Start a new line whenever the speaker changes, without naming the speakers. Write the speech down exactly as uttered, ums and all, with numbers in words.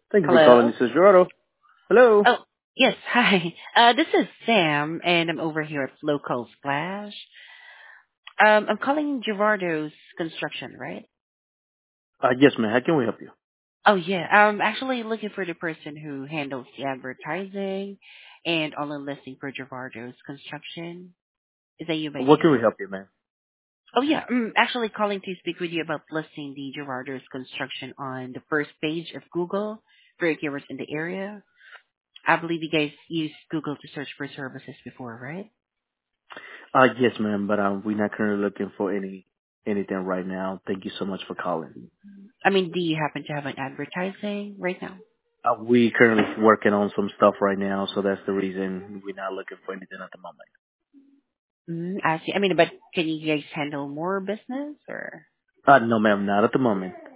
Thank you for calling.
Hello?
This is Gerardo. Hello.
Oh, yes. Hi. Uh, this is Sam, and I'm over here at Local Splash. Um, I'm calling Gerardo's Construction, right?
Uh, yes, ma'am. How can we help you?
Oh, yeah. I'm actually looking for the person who handles the advertising and online listing for Gerardo's Construction. Is that you by
What can
chance?
we help you, ma'am?
Oh, yeah. I'm actually calling to speak with you about listing the Gerardo's Construction on the first page of Google for your keywords in the area. I believe you guys used Google to search for services before, right?
Uh, yes, ma'am. But um, we're not currently looking for any anything right now. Thank you so much for calling.
I mean, do you happen to have an advertising right now?
Uh, we currently working on some stuff right now, so that's the reason we're not looking for anything at the moment.
Mm, I see. I mean, but can you guys handle more business or?
Uh, no, ma'am. Not at the moment.